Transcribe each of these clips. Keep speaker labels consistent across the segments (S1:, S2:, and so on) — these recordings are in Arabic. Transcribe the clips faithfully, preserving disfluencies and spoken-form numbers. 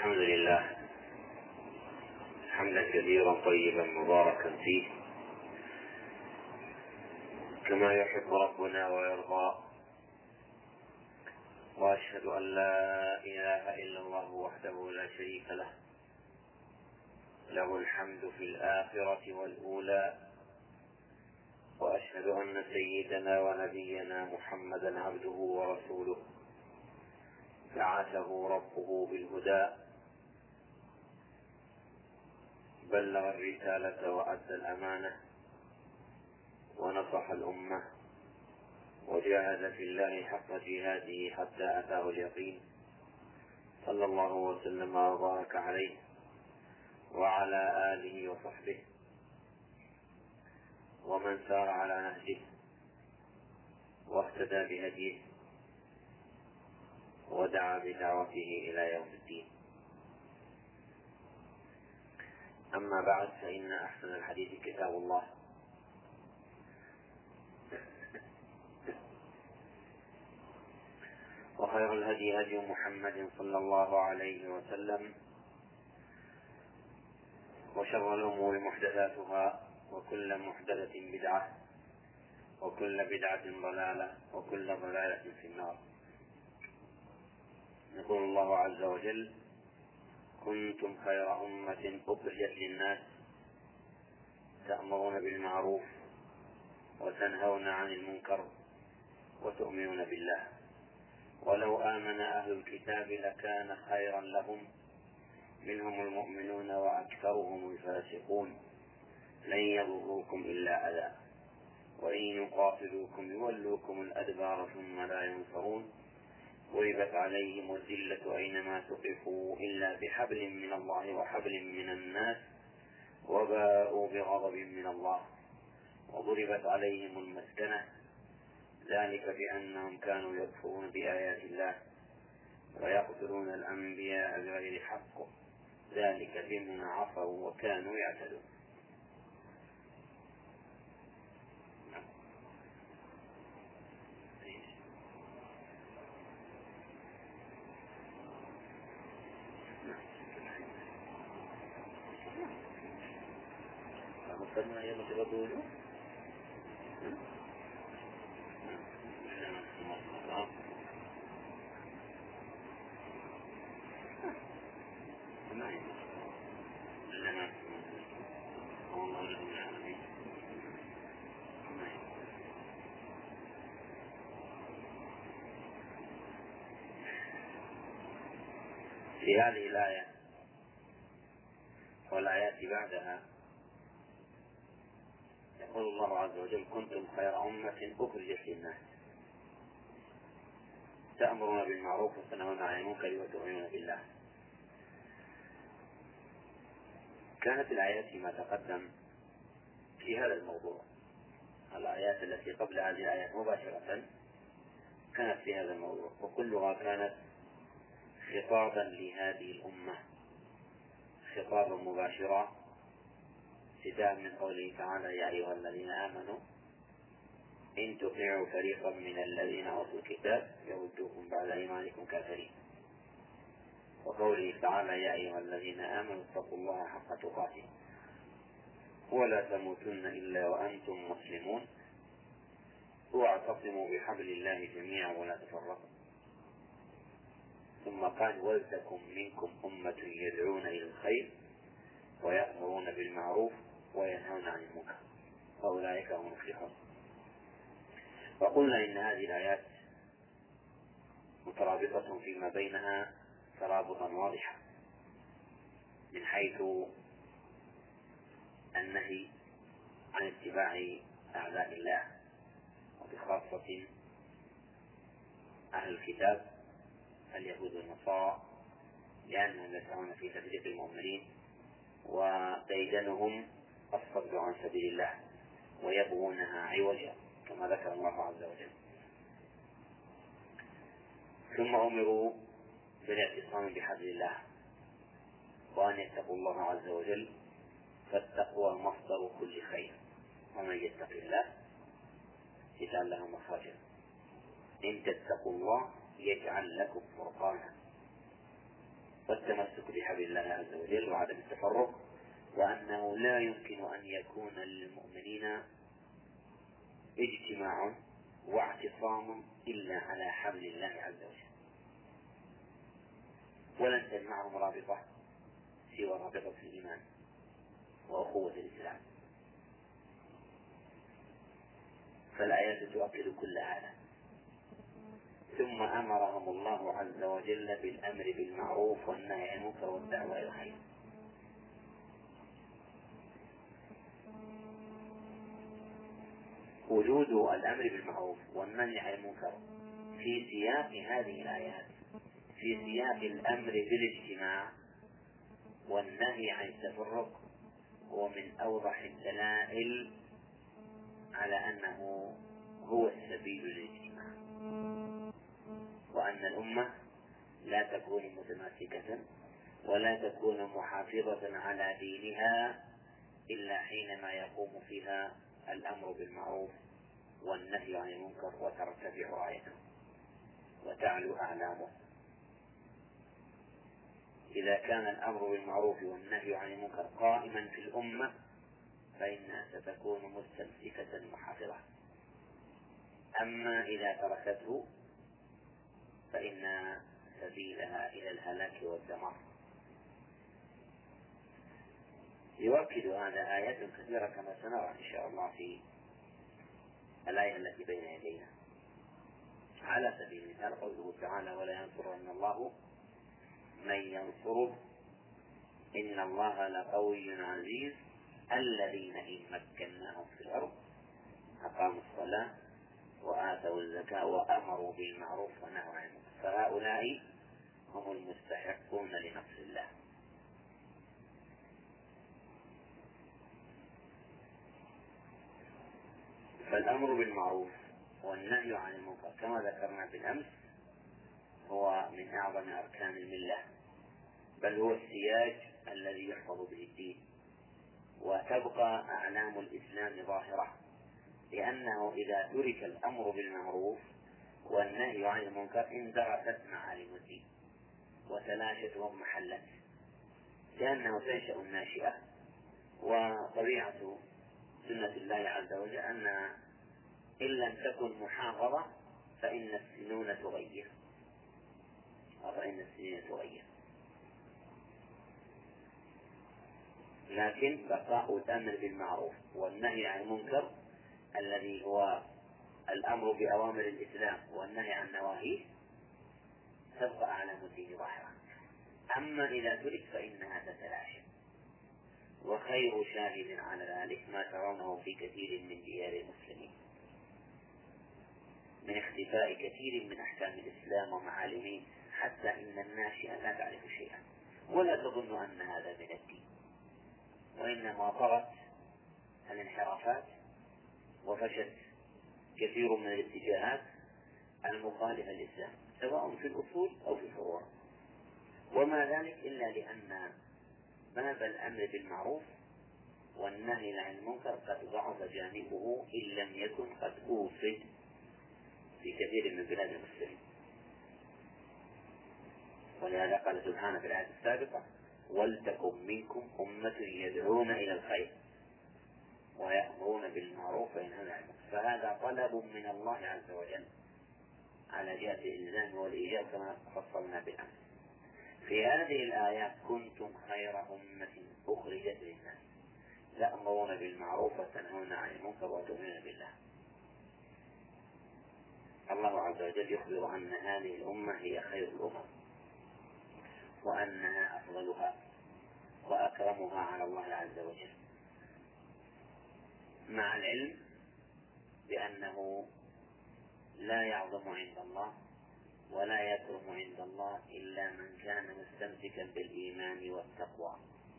S1: الحمد لله حمدا كثيرا طيبا مباركا فيه كما يحب ربنا ويرضى، وأشهد أن لا إله إلا الله وحده لا شريك له، له الحمد في الآخرة والأولى. وأشهد أن سيدنا ونبينا محمدا عبده ورسوله، بعثه ربه بالهدى، بلغ الرسالة وأدى الأمانة ونصح الأمة، وجاهد في الله حق جهاده حتى أتاه اليقين، صلى الله وسلم وبارك عليه وعلى آله وصحبه ومن سار على نهجه واهتدى بهديه ودعا بدعوته إلى يوم الدين. أما بعد، فإن أحسن الحديث كتاب الله، وخير الهدي هدي محمد صلى الله عليه وسلم، وشر الأمور محدثاتها، وكل محدثة بدعة، وكل بدعة ضلالة، وكل ضلالة في النار. يقول الله عز وجل: كنتم خير أمة أخرجت للناس تأمرون بالمعروف وتنهون عن المنكر وتؤمنون بالله، ولو آمن أهل الكتاب لكان خيرا لهم، منهم المؤمنون وأكثرهم الفاسقون، لن يضروكم إلا أذى، وإن يقاتلوكم يولوكم الأدبار ثم لا ينصرون، ضربت عليهم الذلة أينما ثقفوا إلا بحبل من الله وحبل من الناس، وباءوا بغضب من الله، وضربت عليهم المسكنة، ذلك بأنهم كانوا يكفرون بآيات الله ويقتلون الأنبياء بغير حق، ذلك بما عصوا وكانوا يعتدون. فمصرنا يوم تبطونه في هذه الآية والآيات بعدها يقول الله عز وجل: كنتم خير أمة أخرجت للناس تأمرون بالمعروف وتنهون عن المنكر وتؤمنون بالله. كانت الآيات فيما تقدم في هذا الموضوع، الآيات التي قبل هذه الآيات مباشرة كانت في هذا الموضوع، وكلها كانت خطابا لهذه الأمة، خطابا مباشرا، ابتداء من قوله تعالى: يا أيها الذين آمنوا إن تطيعوا فريقا من الذين أوتوا الكتاب يردوكم بعد إيمانكم كافرين، وقوله تعالى: يا أيها الذين آمنوا اتقوا الله حق تقاته ولا تموتن إلا وأنتم مسلمون واعتصموا بحبل الله جميعا ولا تفرقوا. ثم قال: ولتكن منكم أمة يدعون إلى الخير ويأمرون بالمعروف وينهون عن المنكر وأولئك هم المفلحون. وقلنا إن هذه الآيات مترابطة فيما بينها ترابطا واضحا، من حيث النهي عن اتباع أعداء الله، وبخاصة أهل الكتاب اليهود والنصارى، لأنهم يسعون في تفريق المؤمنين وديدنهم الصد عن سبيل الله ويبغونها عوجا كما ذكر الله عز وجل. ثم أمروا بالاعتصام بحبل الله وأن يتقوا الله عز وجل، فالتقوى مصدر كل خير، ومن يتق الله يجعل له مخرجا، إن تتقوا الله يجعل لكم فرقانا والتمسك بحبل الله عز وجل وعدم التفرق، وأنه لا يمكن أن يكون للمؤمنين اجتماع واعتصام إلا على حبل الله عز وجل، ولن تجمعهم رابطة سوى رابطة الإيمان وأخوة الإسلام. فالآيات تؤكد كل هذا. ثم أمرهم الله عز وجل بالأمر بالمعروف والنهي عن المنكر والدعوة إلى الخير. وجود الأمر بالمعروف والنهي عن المنكر في سياق هذه الآيات، في سياق الأمر بالاجتماع والنهي عن التفرق، هو من أوضح الدلائل على أنه هو السبيل للاجتماع، وأن الأمة لا تكون متماسكة ولا تكون محافظة على دينها إلا حينما يقوم فيها الأمر بالمعروف والنهي عن المنكر وترتفع رايته وتعلو أعلامه. إذا كان الأمر بالمعروف والنهي عن المنكر قائما في الأمة فإنها ستكون مستمسكة محافظة. أما إذا تركته فإن سبيلها إلى الهلاك والدمار. يؤكد هذا آيات كثيرة كما سنرى إن شاء الله في الآية التي بين يدينا. على سبيل المثال قوله تعالى: ولا ينصرن الله من ينصره إن الله لقوي عزيز الذين إن مكناهم في الأرض أقاموا الصلاة وآتوا الزكاة وأمروا بالمعروف ونهوا عن المنكر فهؤلاء هم المستحقون لنصر الله. فالأمر بالمعروف والنهي عن المنكر كما ذكرنا بالأمس هو من أعظم أركان الملة، بل هو السياج الذي يحفظ به الدين، وتبقى أعلام الإسلام ظاهرة، لأنه إذا ترك الأمر بالمعروف والنهي عن المنكر اندرست معالم الدين وتلاشت واضمحلت، لأنه تنشأ الناشئة. وطبيعة سنة الله عز وجل أنها إن لم تكن محافظة فإن السنون تغير فإن السنين تغير لكن بقاء الأمر بالمعروف والنهي عن المنكر الذي هو الأمر بأوامر الإسلام والنهي عن نواهيه تبقى أعلام الدين ظاهرة. أما إذا ترك فإنها تتلاشى. وخير شاهد على ذلك ما ترونه في كثير من ديار المسلمين من اختفاء كثير من أحكام الإسلام ومعالمه، حتى إن الناشئة لا تعرف شيئا ولا تظن أن هذا من الدين، وإنما طغت الانحرافات وفشت كثير من الاتجاهات المخالفة للإسلام سواء في الأصول أو في الفروع، وما ذلك إلا لأن باب الأمر بالمعروف والنهي عن المنكر قد ضعف جانبه إن لم يكن قد أوصد في كثير من بلاد المسلمين. ولهذا قال سبحانه في الآية السابقة: ولتكن منكم أمة يدعون إلى الخير ويأمرون بالمعروف وينهون عن المنكر. فهذا طلب من الله عز وجل على جهة الإلزام والإيجاب كما فصلنا بالأمس. في هذه الآية: كنتم خير أمة أخرجت للناس تأمرون بالمعروف وتنهون عن المنكر وتؤمنون بالله. الله عز وجل يخبر أن هذه الأمة هي خير الأمم وأنها أفضلها وأكرمها على الله عز وجل، مع العلم بأنه لا يعظم عند الله ولا يكرم عند الله إلا من كان مستمسكا بالإيمان والتقوى.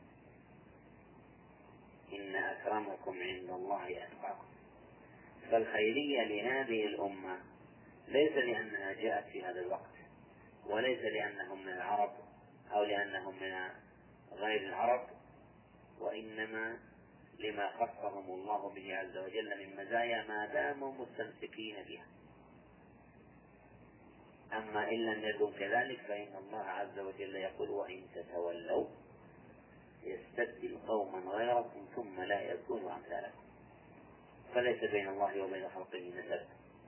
S1: إن أكرمكم عند الله أتقاكم. فالخيرية لهذه الأمة ليس لأنها جاءت في هذا الوقت، وليس لأنهم من العرب أو لأنهم من غير العرب، وإنما لما خصهم الله به عز وجل من مزايا ما داموا مستمسكين بها. أما إن لم يكن كذلك فإن الله عز وجل يقول وإن تتولوا يستبدل قوما غيركم ثم لا يكونوا أمثالكم. فليس بين الله وبين خلقه نسب،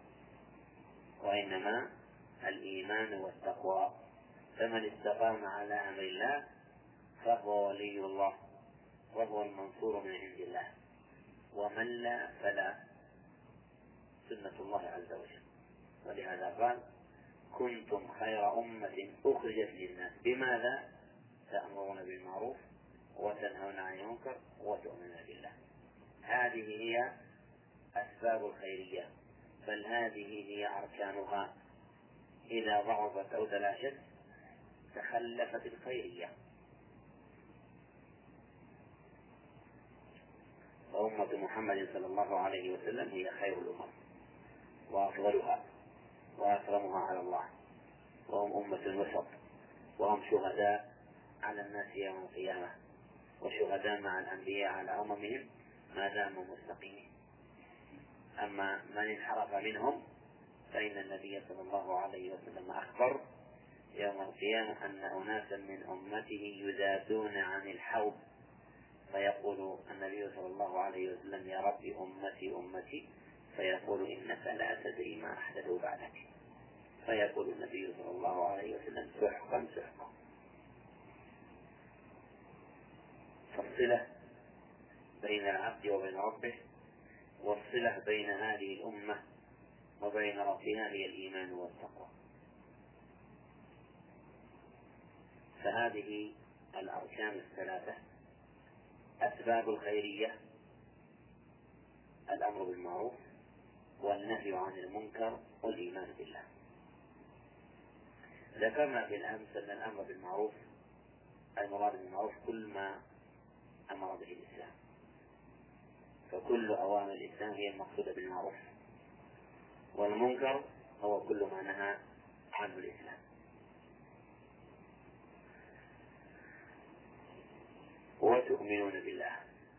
S1: وإنما الإيمان والتقوى. فمن استقام على أمر الله فهو ولي الله وهو المنصور من عند الله، ومن لا فلا سنة الله عز وجل. ولهذا قال كنتم خير أمة أخرجت للناس بماذا؟ تأمرون بالمعروف وتنهون عن المنكر وتؤمنون بالله. هذه هي أسباب الخيرية، بل هذه هي أركانها. إذا ضعفت أو تلاشت تخلفت الخيرية. وأمة محمد صلى الله عليه وسلم هي خير الأمم وأفضلها وأكرمها على الله، وهم أمة وسط، وهم شهداء على الناس يوم القيامة، وشهداء مع الأنبياء على أممهم ما داموا مستقيمين. أما من انحرف منهم فإن النبي صلى الله عليه وسلم أخبر يوم القيامة أن أناسا من أمته يذادون عن الحوض، فيقول النبي صلى الله عليه وسلم يا رب أمتي أمتي، فيقول إنك لا تدري ما أحدثوا بعدك، فيقول النبي صلى الله عليه وسلم سحقا سحقا. فالصلة بين العبد وبين ربه، والصلة بين هذه الأمة وبين ربها هي الإيمان والتقوى. فهذه الأركان الثلاثة أسباب الخيرية: الأمر بالمعروف والنهي عن المنكر والإيمان بالله. ذكرنا بالأمس أن الأمر بالمعروف المراد بالمعروف كل ما أمر به الإسلام، فكل أوامر الإسلام هي المقصودة بالمعروف، والمنكر هو كل ما نهى عنه الإسلام. وتؤمنون بالله.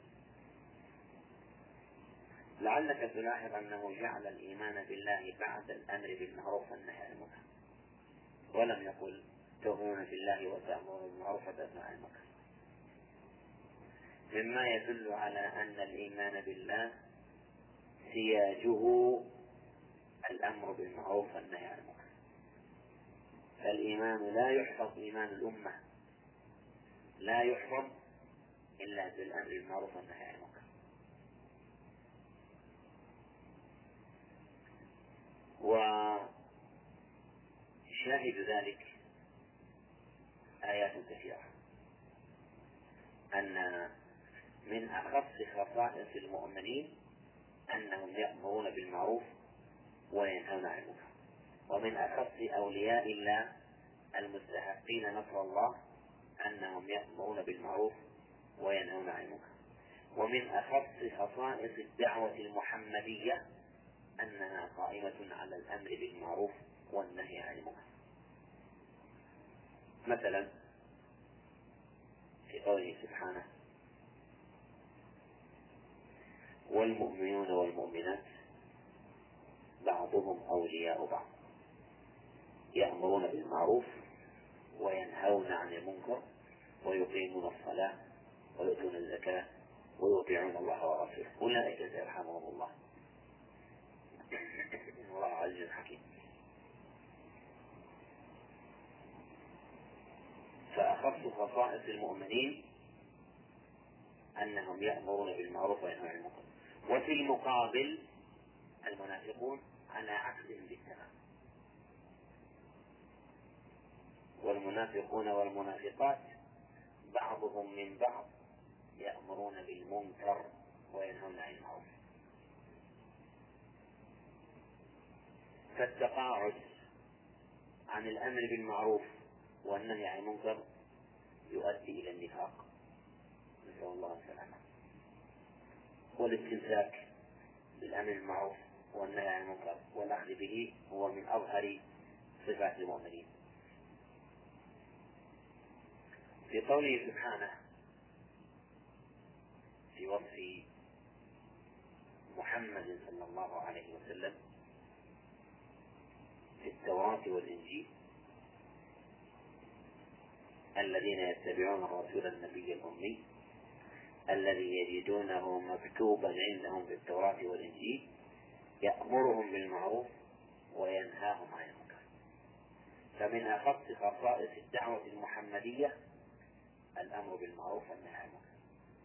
S1: لعلك تلاحظ أنه جعل الإيمان بالله بعد الأمر بالمعروف والنهي عن المنكر، ولم يقل تؤمنون بالله وتأمرون بالمعروف وتنهون عن المنكر، مما يدل على أن الإيمان بالله سياجه الأمر بالمعروف والنهي عن المنكر. فالإيمان لا يحفظ، إيمان الأمة لا يحفظ إلا بالأمر بالمعروف والنهي عن المنكر. وشاهد ذلك آيات كثيرة، أن من أخص خصائص المؤمنين أنهم يأمرون بالمعروف وينهون عن المنكر، ومن أخص أولياء الله المستحقين نصر الله أنهم يأمرون بالمعروف وينهون عن المنكر، ومن أخص خصائص الدعوة المحمدية أنها قائمة على الأمر بالمعروف والنهي عن المنكر. مثلا في قوله سبحانه والمؤمنون والمؤمنات بعضهم أولياء بعض يأمرون بالمعروف وينهون عن المنكر ويقيمون الصلاة ويؤتون الزكاة ويطيعون الله ورسوله أولئك سيرحمهم الله إن الله عزيز حكيم. فأخص خصائص المؤمنين أنهم يأمرون بالمعروف وينهون عن المنكر. وفي المقابل المنافقون على عكسهم بالتمام، والمنافقون والمنافقات بعضهم من بعض يأمرون بالمنكر وينهون عن المعروف. فالتقاعد عن الأمر بالمعروف والنهي عن المنكر يؤدي إلى النفاق، نسأل الله السلامة. والاستمساك بالأمر بالمعروف والنهي عن المنكر والأخذ به هو من أظهر صفات المؤمنين. في قوله سبحانه في وصف محمد صلى الله عليه وسلم في التوراة والإنجيل الذين يتبعون الرسول النبي الأمي الذي يجدونه مكتوبا عندهم في التوراة والإنجيل يأمرهم بالمعروف وينهاهم عن المنكر. فمن أخص خصائص الدعوة المحمدية الأمر بالمعروف والنهي عن المنكر،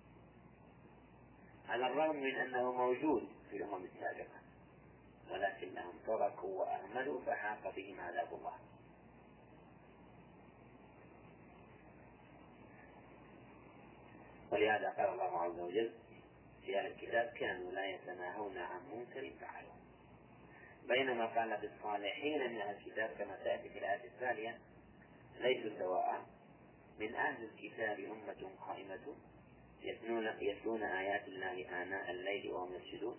S1: على الرغم من أنه موجود في الأمم السابقة، ولكنهم تركوا وأهملوا فحاق بهم عذاب الله. ولهذا قال الله عز وجل في أهل الكتاب كانوا لا يتناهون عن منكر فعلوه، بينما قال بالصالحين من أهل الكتاب كما تأتي في الآية الثانية ليسوا سواء، من أهل الكتاب أمة قائمة يتلون, يتلون آيات الله آناء الليل وهم يسجدون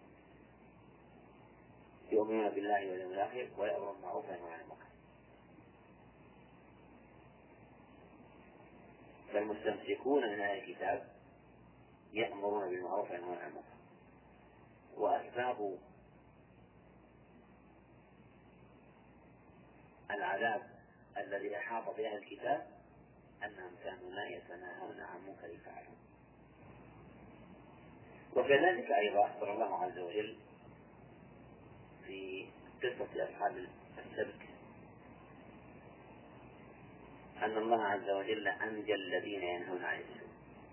S1: يؤمنون بالله واليوم الآخر ويأمرون بالمعروف وينهون عن المنكر. فالمستمسكون من أهل الكتاب يأمرون بالمعروف وينهون عن المنكر. وأسباب العذاب الذي أحاط بأهل الكتاب أنهم كانوا لا يتناهون عن منكر فعلوه. وكذلك أيضا أخبر الله عز وجل في قصة أصحاب السبت أن الله عز وجل أنجى الذين ينهون عن السوء،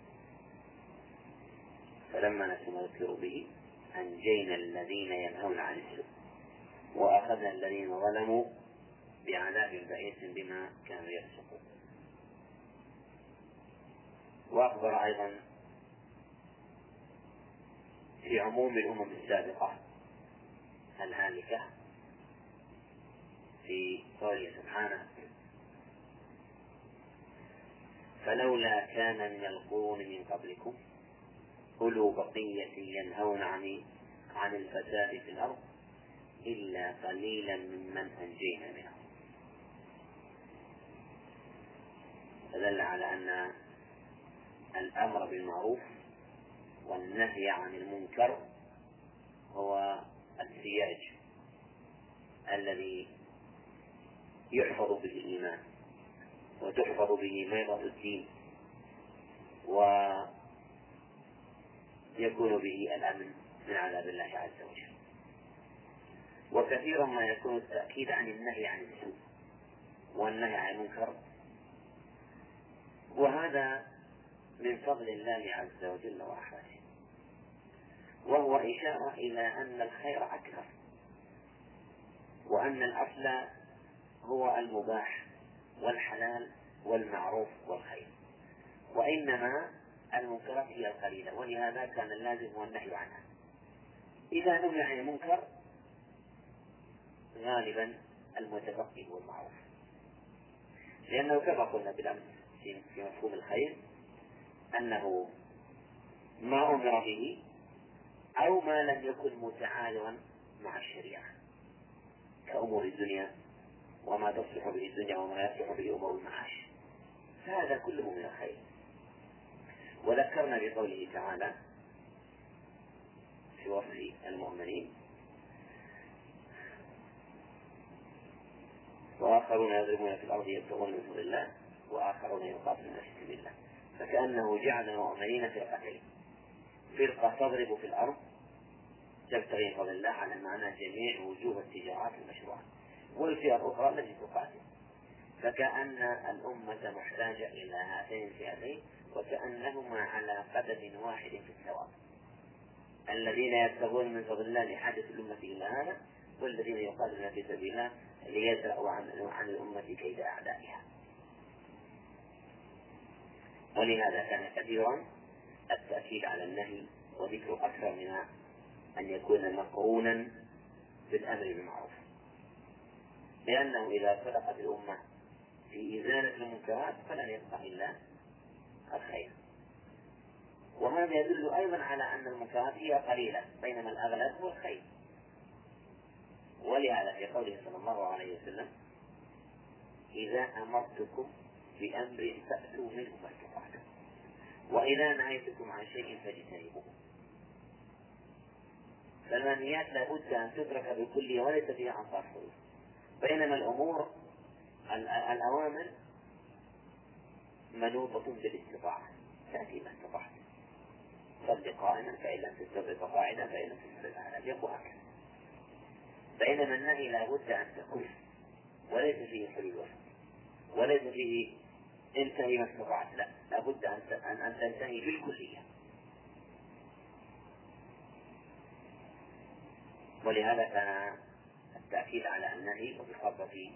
S1: فلما نسوا ما ذكروا به أنجينا الذين ينهون عن السوء وأخذنا الذين ظلموا بعذاب بئيس بما كانوا يفسقون. وأخبر أيضا في عموم الأمم السابقة الهالكة في قوله سبحانه فلولا كان من القرون من قبلكم أولو بقية ينهون عن عن الفساد في الأرض إلا قليلا ممن أنجينا منهم. فدل على أن الأمر بالمعروف والنهي عن المنكر هو السياج الذي يحفظ به الإيمان وتحفظ به ميضة الدين ويكون به الأمن من عذاب الله عز وجل. وكثيرا ما يكون التأكيد عن النهي عن السوء والنهي عن المنكر، وهذا من فضل الله عز وجل ورحمته، وهو إشارة إلى أن الخير أكثر وأن الأصل هو المباح والحلال والمعروف والخير، وإنما المنكرات هي القليلة، ولهذا كان اللازم هو النهي عنها. إذا نهي عن المنكر غالبا المتبقي هو المعروف، لأنه كما قلنا بالأمس في مفهوم الخير أنه ما أمر به أو ما لم يكن متعارضا مع الشريعة كأمور الدنيا وما تصلح به الدنيا وما يصلح به أمور المعاش، فهذا كله من الخير. وذكرنا بقوله تعالى في وصف المؤمنين وآخرون يضربون في الأرض يبتغون من فضل الله وآخرون يقاتلون في سبيل الله، فكأنه جعل المؤمنين فرقتين، فرقة تضرب في الأرض تبتغي فضل الله على معنى جميع وجوه التجارات المشروعة، والفئة الأخرى التي تقاتل، فكأن الأمة محتاجة إلى هاتين الفئتين وكأنهما على قدم واحد في الثواب، الذين يبتغون من فضل الله لحاجة الأمة إلى هذا، والذين يقاتلون في سبيل الله ليدرأوا عن الأمة كيد أعدائها. ولهذا كان كثيرا التأكيد على النهي وذكر أكثر من أن يكون مقرونا بالأمر بالمعروف، لأنه إذا صدقت الأمة في إزالة المنكرات فلن يبقى إلا الخير. وهذا يدل أيضا على أن المنكرات هي قليلة بينما الأغلب هو الخير. ولهذا في قوله صلى الله عليه وسلم إذا أمرتكم بأمر فأتوا منه ما استطعتم وإذا نهيتكم عن شيء فاجتنبوه. فالمنهيات لابد أن تترك بكل وليس فيها أنصار حدود، بينما الأمور الأوامر منوطة بالاستطاعة، تأتي ما استطعت، صل قائما فإن لم تستطع فقاعدا فإن لم تستطع على جنب، وهكذا. بينما النهي لا بد أن تكف، وليس فيه حلول وسط، وليس فيه انتهي ما استطعت، لا، لا بد أن تنتهي بالكلية. ولهذا كان التأكيد على النهي وبخاصة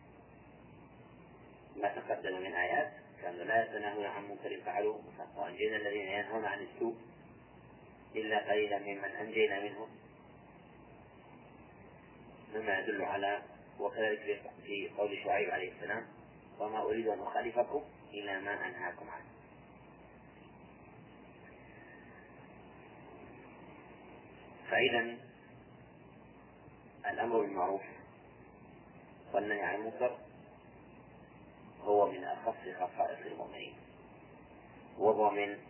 S1: ما تقدم من آيات كانوا لا يتناهون عن منكر فعلوه، وأنجينا الذين ينهون عن السوء إلا قليلا ممن أنجينا منهم، مما يدل على، وكذلك في قول شعيب عليه السلام: وما أريد أن أخالفكم إلى ما أنهاكم عنه. فإذا الأمر بالمعروف والنهي عن المنكر هو من أخص خصائص المؤمنين، وهو من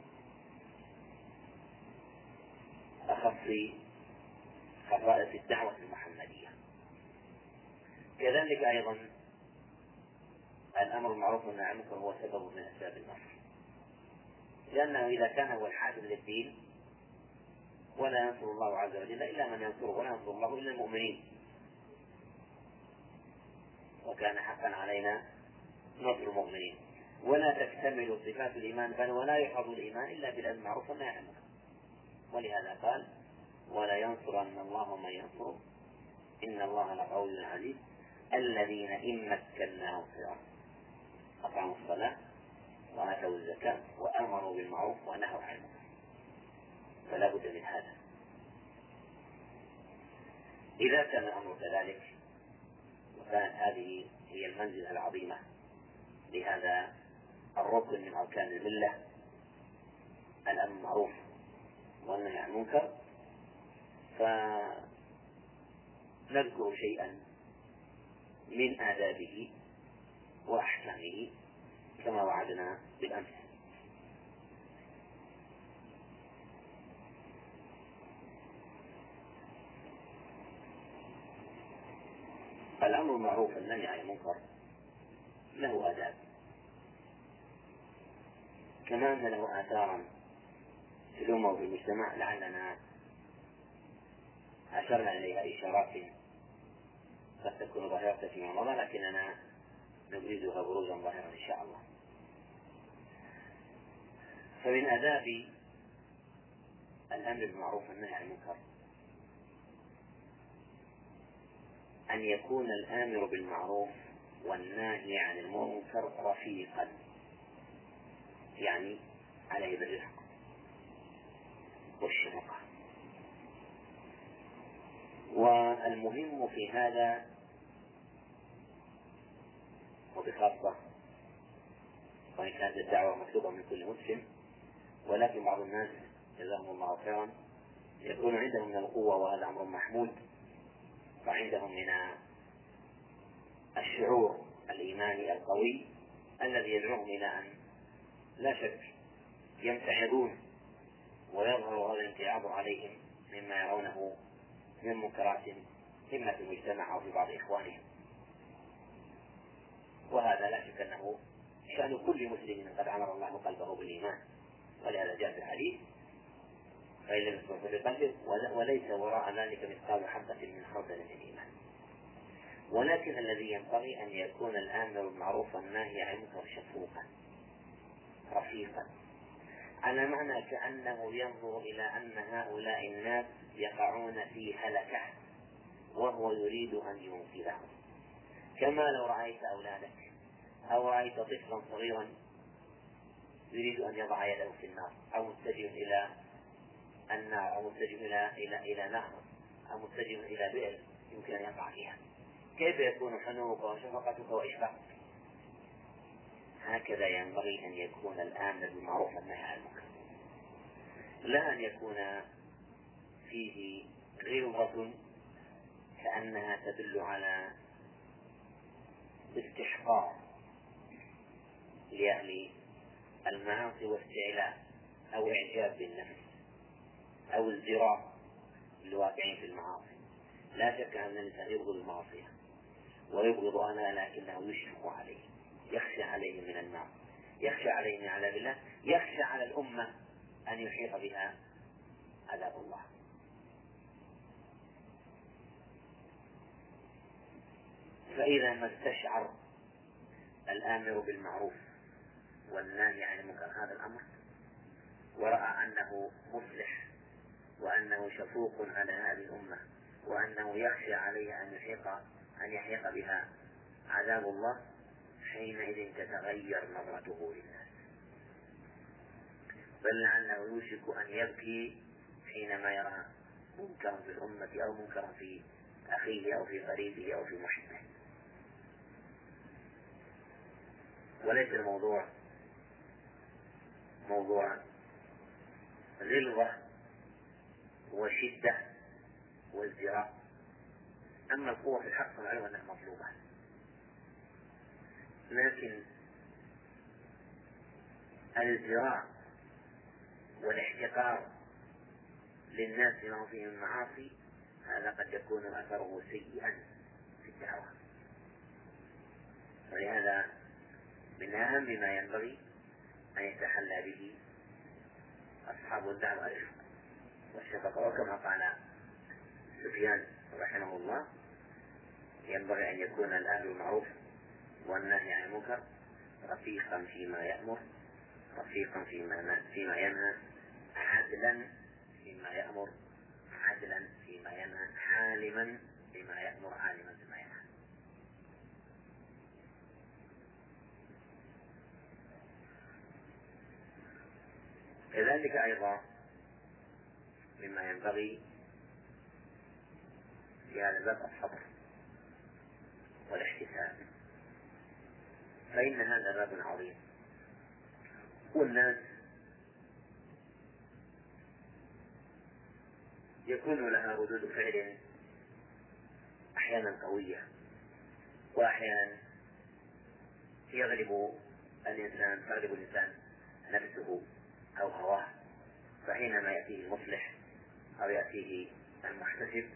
S1: أخص خصائص الدعوة المحمدية. كذلك أيضا الأمر بالمعروف والنهي عن المنكر هو سبب من أسباب النصر، لأنه إذا كان هو الحاكم للدين ولا ينصر الله عز وجل إلا من ينصره، ولا ينصر الله إلا المؤمنين، وكان حقا علينا نصر المؤمنين. ولا تكتمل صفات الإيمان بل ولا يحفظ الإيمان إلا بالأمر بالمعروف والنهي عن المنكر. ولهذا قال: ولا ينصرن الله من ينصره إن الله لقوي عزيز الذين إن مكناهم في الأرض أقاموا الصلاة وآتوا الزكاة وأمروا بالمعروف ونهوا عن المنكر. فلا بد من هذا. إذا كان الأمر كذلك وكانت هذه هي المنزلة العظيمة لهذا الركن من أركان الملة، الأمر بالمعروف والنهي عن المنكر، فنذكر شيئا من آدابه وأحكامه كما وعدنا بالأمس. الأمر بالمعروف والنهي عن المنكر له آداب، كما أن له آثارا في الأمة وفي المجتمع لعلنا أشرنا إليها إشارات قد تكون ظاهرة فيما مضى، لكننا نبرزها بروزا ظاهرا إن شاء الله. فمن آداب الأمر بالمعروف والنهي عن المنكر أن يكون الآمر بالمعروف والناهي عن المنكر رفيقا، يعني عليه بالرفق والشفقة. والمهم في هذا وبخاصة وإن كانت الدعوة مطلوبة من كل مسلم، ولكن بعض الناس جزاهم الله خيرا يكون عندهم من القوة، وهذا أمر محمود، وعندهم من الشعور الإيماني القوي الذي يدعوهم إلى أن لا شك يمتعضون ويظهر هذا الامتعاض عليهم مما يرونه من منكرات إما في المجتمع أو في بعض إخوانهم، وهذا لا شك أنه شأن كل مسلم قد عمر الله قلبه بالإيمان. ولهذا جاء في الحديث: فإن لم يكن في قلبه وليس وراء ذلك مثقال حبة من خردل من الإيمان. ولكن الذي ينبغي أن يكون الآمر بالمعروف والناهي عن المنكر شفوقا رفيقا، على معنى كأنه ينظر إلى أن هؤلاء الناس يقعون في هلكة وهو يريد أن ينقذهم، كما لو رأيت أولادك أو رأيت طفلا صغيرا يريد أن يضع يده في النار، أو متجه إلى النار، أو متجه إلى إلى إلى نهر، أو متجه إلى بئر يمكن أن يقع فيها، كيف يكون حنوك وشفقتك وإشفاقك؟ هكذا ينبغي أن يكون الآمر بالمعروف والنهي عن المنكر، لا أن يكون فيه غلظة كأنها تدل على استحقار لأهل المعاصي واستعلاء أو إعجاب بالنفس أو ازدراء للواقعين في المعاصي. لا شك أن الإنسان يبغض المعصية ويبغض أهلها لكنه يشفق عليه، يخشى عليهم من النار، يخشى عليهم من عذاب الله، يخشى على الأمة أن يحيط بها عذاب الله. فإذا ما استشعر الآمر بالمعروف والناهي عن المنكر هذا الأمر، ورأى أنه مصلح وأنه شفوق على هذه الأمة وأنه يخشى عليه أن يحيط أن يحيط بها عذاب الله، حينئذ تتغير نظرته للناس، بل لعله يوشك أن يبكي حينما يرى منكرا في الأمة أو منكرا في أخيه أو في قريبه أو في محبه. وليس الموضوع موضوع غلظة وشدة وازدراء، أما القوة في الحق فمعلوم أنها مطلوبة، لكن الازدراء والاحتقار للناس بما فيهم المعاصي هذا قد يكون أثره سيئا في الدعوة. ولهذا من أهم ما ينبغي أن يتحلى به أصحاب الدعوة الرفق والشفقة، وكما قال سفيان رحمه الله: ينبغي أن يكون الأمر بالمعروف والنهي عن المنكر رفيقا فيما يأمر، رفيقا فيما فيما ينهى، عدلا فيما يأمر، عدلا فيما ينهى، حالما فيما يأمر، عالما فيما ينهى. كذلك أيضا مما ينبغي في هذا الباب الصبر والاحتساب، فإن هذا باب عظيم، والناس يكون لها ردود فعل أحيانا قوية، وأحيانا يغلب الإنسان تغلب الإنسان نفسه أو هواه، فحينما يأتيه المصلح أو يأتيه المحتسب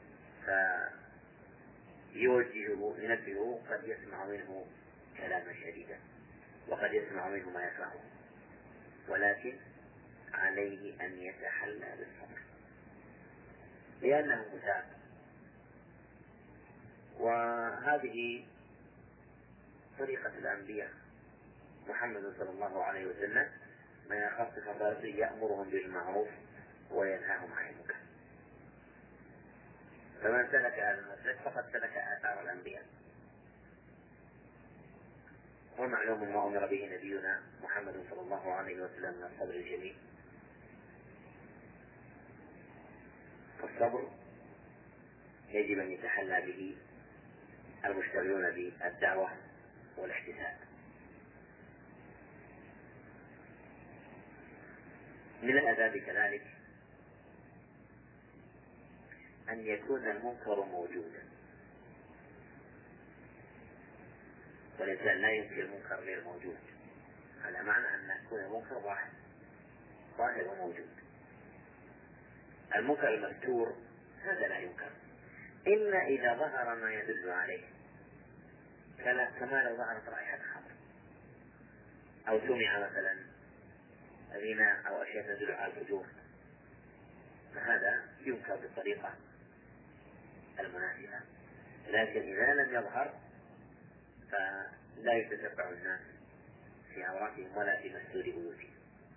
S1: فيوجهه لنفسه، قد يسمع منه كلاما شديدا وقد يسمع منه ما يكرهه، ولكن عليه أن يتحلى بالصبر لأنه مساء. وهذه طريقة الأنبياء، محمد صلى الله عليه وسلم ما يخص فضائله يأمرهم بالمعروف وينهاهم عن المنكر، فمن سلك هذا المسلك فقد سلك آثار الأنبياء. ومعلوم ما أمر به نبينا محمد صلى الله عليه وسلم من الصبر الجميل. فالصبر يجب أن يتحلى به المشتغلون بالدعوة والاحتساب. من الآداب كذلك أن يكون المنكر موجودا، والإنسان لا ينكر المنكر غير موجود، على معنى أن يكون المنكر واحد ظاهر وموجود. المنكر المستور هذا لا ينكر إلا إذا ظهر ما يدل عليه، كما لو ظهرت رائحة خمر أو سمع مثلا غناء أو أشياء تدل على الفجور، فهذا ينكر بالطريقة المناسبة. لكن إذا لم يظهر فلا يتتبع الناس في عوراتهم ولا في مستور بيوتهم،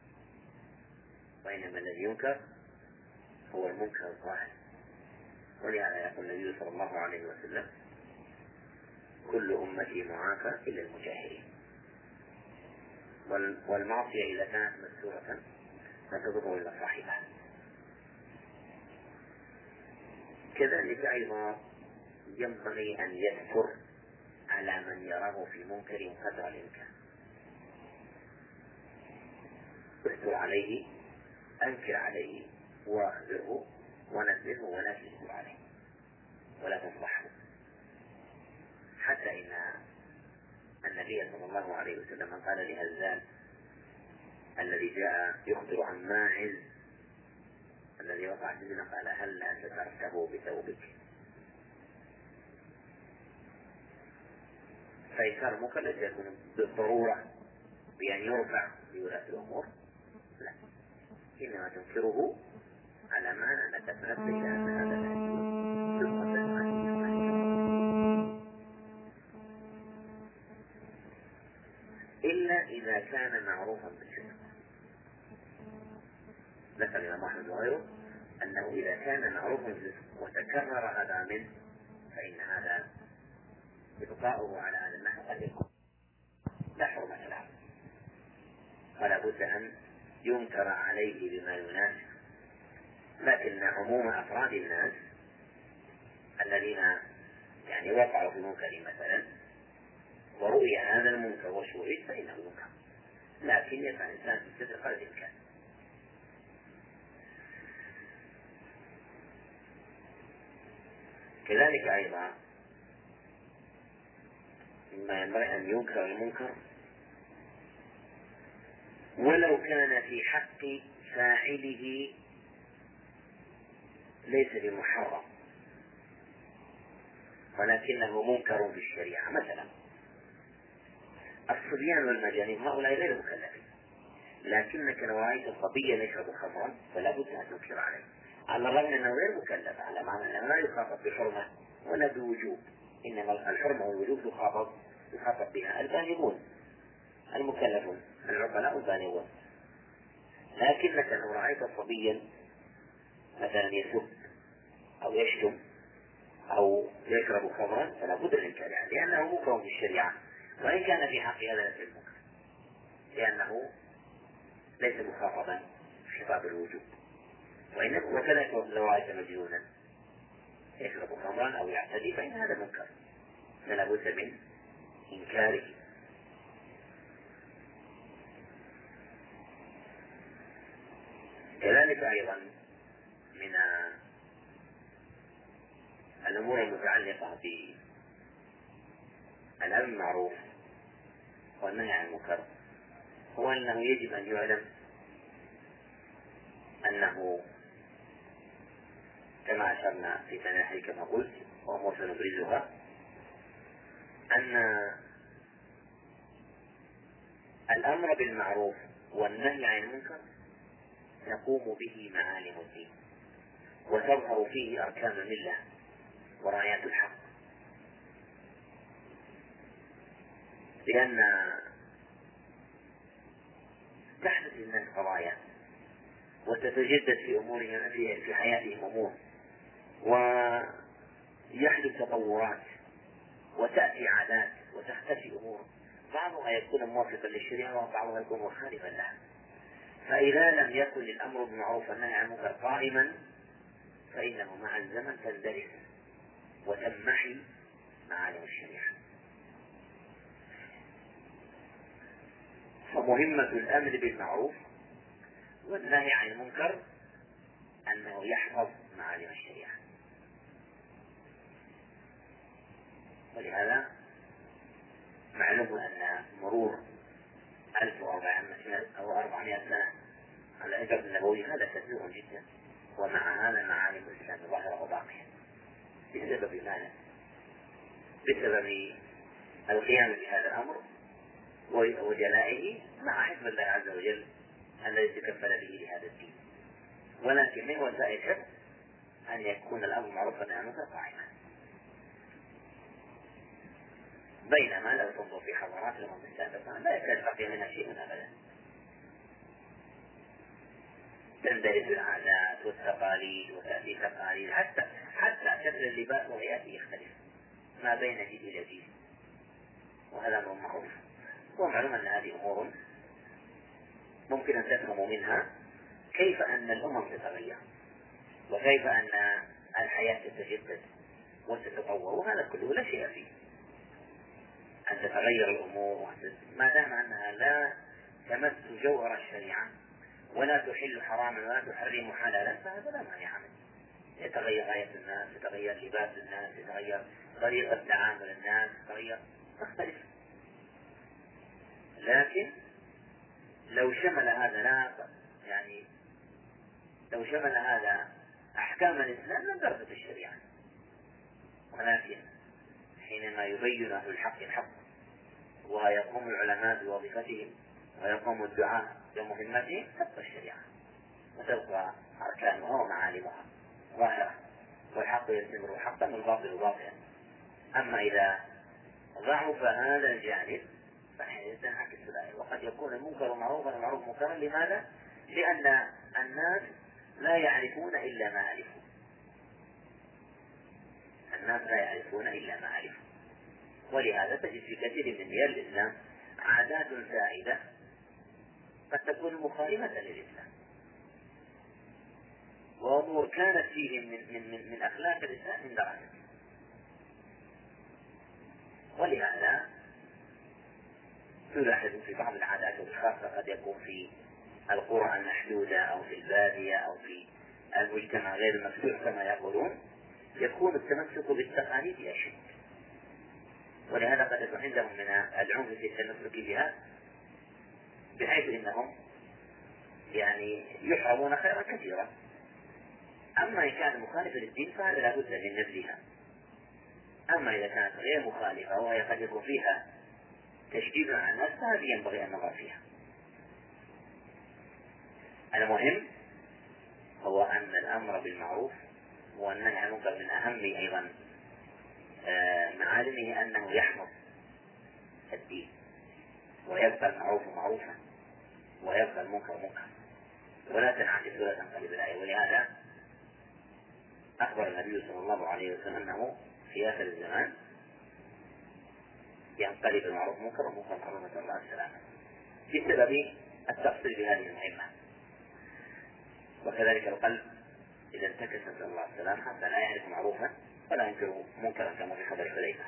S1: وإنما الذي ينكر هو المنكر الظاهر. ولهذا يقول النبي صلى الله عليه وسلم: كل أمتي معافى إلا المجاهرين. والمعصية إذا كانت مستورة فتضر إلى صاحبها. كذلك أيضا ينبغي أن يستر على من يراه في منكر قدر الإمكان، استر عليه، أنكر عليه واخبره ونزله ولا تنكر عليه ولا تفضحه. حتى إن النبي صلى الله عليه وسلم قال لهزال الذي جاء يخبر عن ماعز الذي وقع في الزنا، قال: هلا سترته بثوبك؟ فإنكار مكلف يكون بالضرورة بأن يرفع لولاة الأمور، لا، إنما تنكره على معنى أنك تنبه إلى أن هذا لا يجوز إلا إذا كان معروفا بالشرع. ذكر الإمام أحمد وغيره أنه إذا كان معروفا بالشرع وتكرر هذا منه فإن هذا إبقاؤه على هذا النحو قد يكون لا حرمة له، ولا بد أن ينكر عليه بما يناسب. لكن عموم أفراد الناس الذين يعني وقعوا في منكر مثلا ورؤي هذا المنكر وشهد فإنه ينكر، لكن يفعل الإنسان في الستر قدر الإمكان. كذلك أيضا مما ينبغي أن ينكر المنكر ولو كان في حق فاعله ليس بمحرم ولكنه منكر في الشريعة. مثلا الصبيان والمجانين هؤلاء غير مكلفين، لكنك لو رأيت صبيا يشرب خمرا فلا بد أن تنكر عليه، على الرغم أنه غير مكلف، على معنى أنه لا يخاطب بحرمة ولا بوجوب، إنما الحرمة والوجوب يخاطب يخاطب بها البالغون المكلفون العقلاء البالغون. لكنك لو رأيت صبيا مثلا يسب أو يشتم أو يشرب خمرا فلا بد من الكلام، لأنه منكر في الشريعة، وإن كان في حق هذا ليس المنكر، لأنه ليس مخاطبا خطاب الوجوب. وكذلك لو رأيت مجنونا يشرب خمرا أو يعتدي فإن هذا منكر فلا بد من إنكاره. كذلك أيضا من الأمور المتعلقة بالأمر بالمعروف والنهي عن المنكر هو أنه يجب أن يعلم أنه كما أشرنا في مناحي كما قلت وأمور سنبرزها أن الأمر بالمعروف والنهي عن المنكر يقوم به معالم الدين وتظهر فيه أركان الملة ورايات الحق، لأن تحدث الناس قضايا وتتجدد في أمورهم في حياتهم أمور ويحدث تطورات وتأتي عادات وتختفي أمور، بعضها يكون موافقا للشريعة وبعضها يكون مخالفا لها. فإذا لم يكن الأمر بالمعروف والنهي عن المنكر قائما فإنه مع الزمن تندرس وتمحي معالم الشريعة. فمهمة الأمر بالمعروف والنهي عن المنكر أنه يحفظ معالم الشريعة. ولهذا معلوم أن مرور ألف أو أربعمائة سنة على الهجرة النبوية هذا كثير جدا، ومع هذا معالم الإسلام ظاهرة وباقية. بسبب ماذا؟ بسبب القيام بهذا الأمر وجلائه مع حفظ الله عز وجل الذي تكفل به لهذا الدين. ولكن من وسائل الحفظ أن يكون الأمر معروفا والنهي عن المنكر قائما. بينما لو تنظر في حضارات الأمم السابقة لا يكاد بقي منها شيء أبدا، تندرس العادات والتقاليد وتأتي تقاليد، حتى حتى شكل اللباس وهيئته يختلف ما بين جيل إلى جيل، وهذا أمر معروف. ومعلوم أن هذه أمور ممكن أن تفهموا منها كيف أن الأمم تتغير وكيف أن الحياة تتجدد وتتطور، وهذا كله لا شيء فيه أن تتغير الأمور ما دام أنها لا تمس جوهر الشريعة ولا تحل حراما ولا تحرم حلالا فهذا لا مانع منه. يتغير غاية الناس، يتغير لباس الناس، يتغير طريقة تعامل الناس، يتغير تختلف. لكن لو شمل هذا لا يعني لو شمل هذا أحكام الإسلام لم ترتب الشريعة، ولكن حينما يبين أهل الحق الحق ويقوم العلماء بوظيفتهم ويقوم الدعاء بمهمتهم تبقى الشريعة وتبقى أركانها ومعالمها ظاهرة، والحق يستمر حقا والباطل باطلا. أما إذا ضعف هذا الجانب فحينئذ تنعكس الآية، وقد يكون المنكر معروفا والمعروف منكرا. لماذا؟ لأن الناس لا يعرفون إلا ما ألفوا، الناس لا يعرفون إلا ما ألفوا، ولهذا تجد في كثير من ديار الإسلام عادات سائدة قد تكون مخالفة للإسلام، وأمور كانت فيهم من, من, من, من أخلاق الإسلام من درجة. ولهذا تلاحظ في بعض العادات الخاصة قد يكون في القرى المحدودة أو في البادية أو في المجتمع غير المفتوح كما يقولون، يكون التمسك بالتقاليد أشد، ولهذا قد يكون عندهم من العنف في التمسك بها بحيث إنهم يعني يحرمون خيرا كثيرا. أما إن كان مخالفة للدين فهذا لا بد من نبذها. أما إذا كانت غير مخالفة وهي قد يكون فيها تشديد على الناس فهذه ينبغي أن نظر فيها. المهم هو أن الأمر بالمعروف والنهي عن المنكر من أهم أيضا معالمه أنه يحفظ الدين، ويبقى المعروف معروفا ويبقى المنكر منكرا، ولا تنعكس ولا تنقلب الآية. ولهذا أخبر النبي صلى الله عليه وسلم أنه في آخر الزمان ينقلب المعروف منكر ومنكر معروف، نسأل الله السلامة، بسبب التقصير بهذه المهمة. وكذلك القلب إذا انتكس نسأل الله السلامة حتى لا يعرف معروفا ولا ينكر منكرا كما في خبر حذيفة.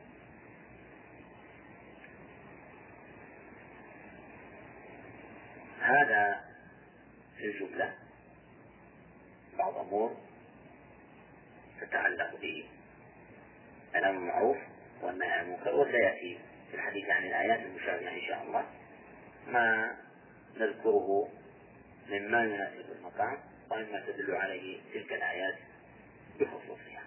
S1: هذا في الجملة بعض أمور تتعلق بالأمر بالمعروف والنهي عن المنكر، وسيأتي في الحديث عن الآيات المشابهة إن شاء الله ما نذكره مما يناسب المقام ومما تدل عليه تلك الآيات بخصوصها.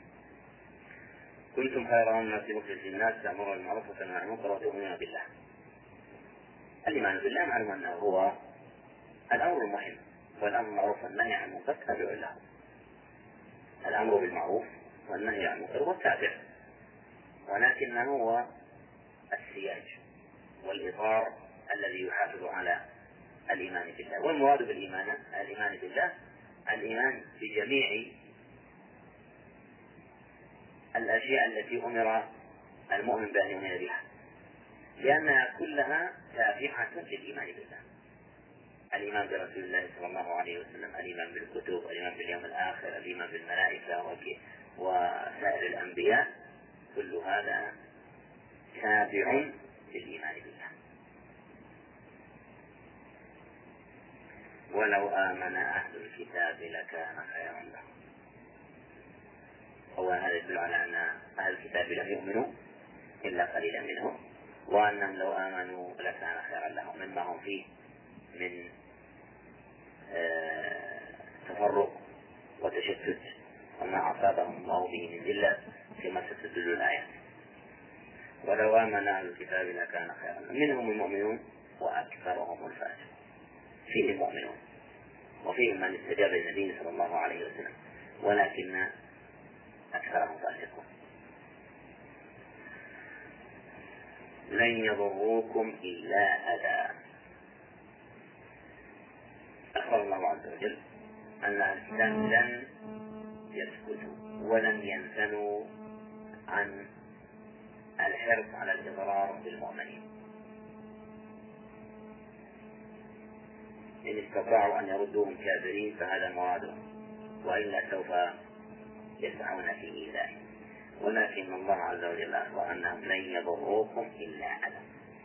S1: كنتم خير أمة أخرجت للناس تأمرون بالمعروف وتنهون عن المنكر وتؤمنون بالله. الإيمان بالله معلوم أنه هو الأمر المهم، والأمر بالمعروف والنهي عن المنكر تابع له. الأمر بالمعروف والنهي عن المنكر هو التابع، ولكنه هو السياج والإطار الذي يحافظ على الإيمان بالله. والمراد بالإيمان الإيمان بالله الإيمان بجميع الأشياء التي أمر المؤمن بأن يؤمن بها، لأنها كلها تابعة للإيمان بالله. الإيمان برسول الله صلى الله عليه وسلم، الإيمان بالكتب، الإيمان باليوم الآخر، الإيمان بالملائكة وسائر الأنبياء، كل هذا تابع للإيمان بالله. ولو آمن أهل الكتاب لكان خيرا لهم. هو هذا يدل على أن أهل الكتاب لم يؤمنوا إلا قليلا منهم، وأنهم لو آمنوا لكان خيرا لهم مما هم فيه من آه تفرق وتشتت وما أصابهم الله به من ذلة كما ستدل الآيات. ولو آمن أهل الكتاب لكان خيرا لهم. منهم المؤمنون وأكثرهم الفاسقون. فيه المؤمنون وفيهم من استجاب للنبي صلى الله عليه وسلم، ولكن أكثرهم فاسقون. لن يضروكم إلا أذى. أخبر الله عز وجل أن الكتاب لن يسكتوا ولن ينثنوا عن الحرص على الإضرار بالمؤمنين إن استطاعوا أن يردوهم كافرين فهذا مرادهم، وإلا سوف يسعون في إيذائهم. ولكن الله عز وجل أخبر أنهم لن يضروكم إلا أذى.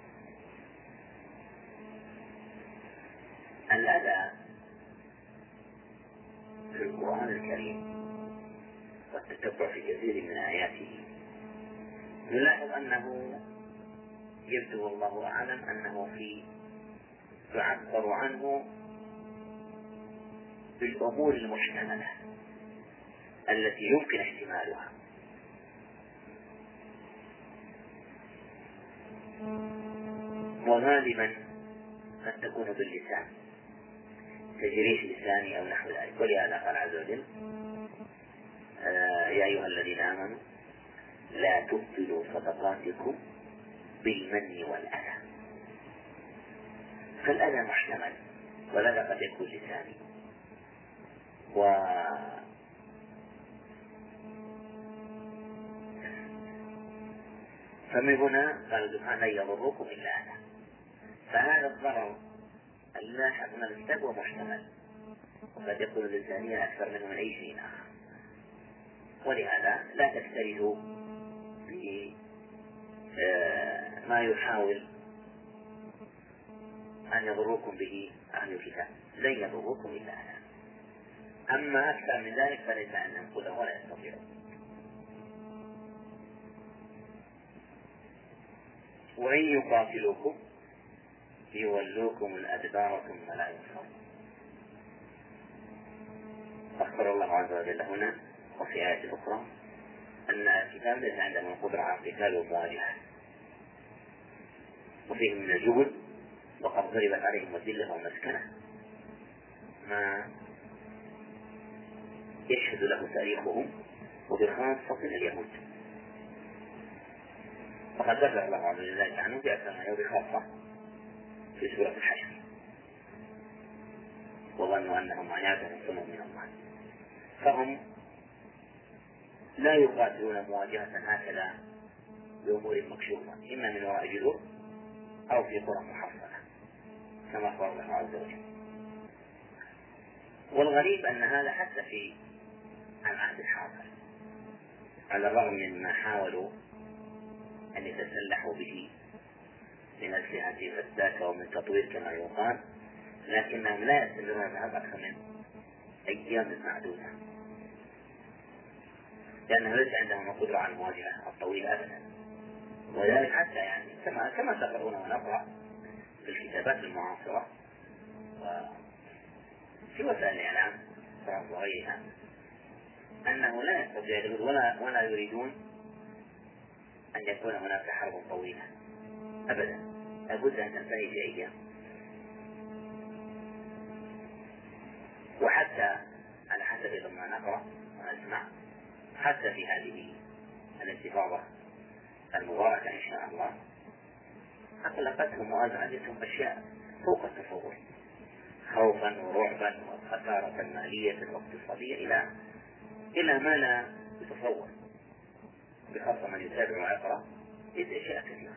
S1: الأذى في القرآن الكريم والتتبع في كثير من آياته نلاحظ أنه يبدو والله أعلم أنه في يعبر عنه بالأمور المحتملة التي يمكن احتمالها. وغالبا قد تكون باللسان، تجريح لساني أو نحو ذلك. ولهذا قال عز وجل: آه يا أيها الذين آمنوا لا تبطلوا صدقاتكم بالمن والأذى. فالأذى محتمل، والأذى قد يكون لساني. و فمن هنا قال سبحانه: لن يضركم إلا أذى. فهذا الضرر اللاحق من الكتاب محتمل، وقد يكون للزانية أكثر منه من أي شيء آخر. ولهذا لا تكترثوا بما يحاول أن يضركم به أهل الكتاب، لن يضركم إلا أذى. أما أكثر من ذلك فليس أن ينقذه ولا يستطيعون. وإن يقاتلوكم يولوكم الأدبار ثم لا ينصرون. أخبر الله عز وجل هنا وفي آية أخرى أن الكتاب ليس عندهم القدرة على القتال والمواجهة، وفيه من الجبن، وقد ضربت عليهم الذلة والمسكنة ما يشهد له تاريخهم، وبخاصة اليهود. وقد ذكر الله عز وجل ذلك عنه في أكثر من يوم بخاصة في سورة الحشر: وظنوا أنهم عناتهم ثم من الله. فهم لا يقاتلون مواجهة هكذا بأمور مكشوفة، إما من وراء جدور أو في قرى محصنة كما قال الله عز وجل. والغريب أن هذا حتى في العهد الحاضر، على الرغم مما حاولوا أن يتسلحوا به من أسلحة فتاكة ومن تطوير كما يقال، لكنهم لا يستمرون بهذا أكثر من أيام معدودة، لأنه ليس عندهم القدرة على المواجهة الطويلة أبدا. وذلك حتى يعني كما كما تقرؤون ونقرأ في الكتابات المعاصرة وفي وسائل الإعلام وغيرها أنه لا يستطيع ولا ولا يريدون أن يكون هناك حرب طويلة أبدا، لابد أن تنتهي في أيام. وحتى على حسب ما نقرأ ونسمع، حتى في هذه الانتفاضة المباركة إن شاء الله أقلقتهم وأزعجتهم أشياء فوق التصور، خوفا ورعبا وخسارة مالية واقتصادية إلى إلى ما لا يتصور، بخاصة من يتابع ويقرأ يجد أشياء كثيرة.